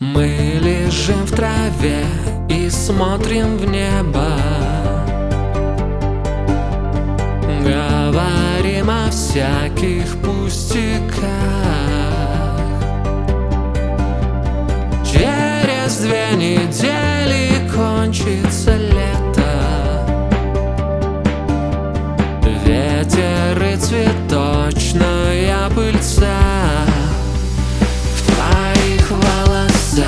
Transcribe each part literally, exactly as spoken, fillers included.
Мы лежим в траве и смотрим в небо, говорим о всяких пустяках. Через две недели кончится лето, ветер и цветочная пыльца в твоих волосах.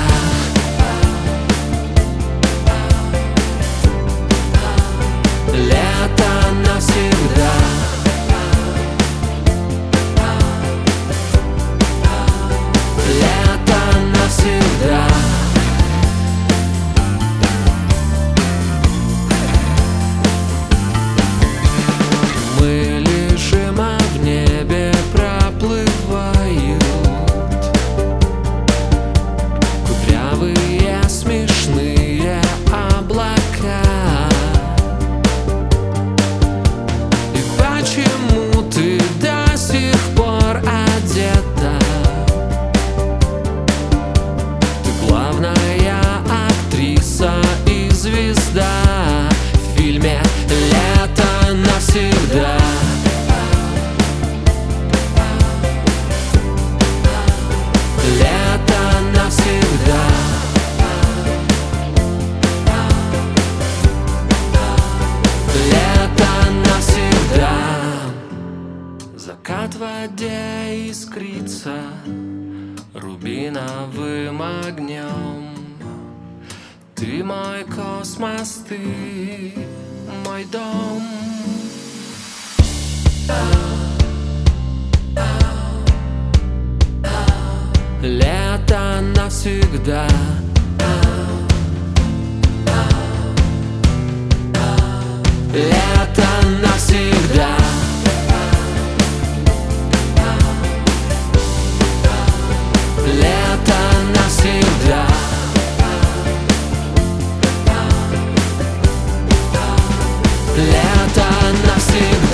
Лето навсегда. Лето навсегда. Мы лежим, а в небе проплывают кудрявые смешные облака. И почему ты до сих пор одета? Ты главная актриса и звезда в фильме «Лето навсегда». Лето навсегда. Лето навсегда. Закат в воде искрится рубиновым огнем. Ты мой космос, ты мой дом. Лето навсегда. Лето навсегда. Лето навсегда. Лето навсегда.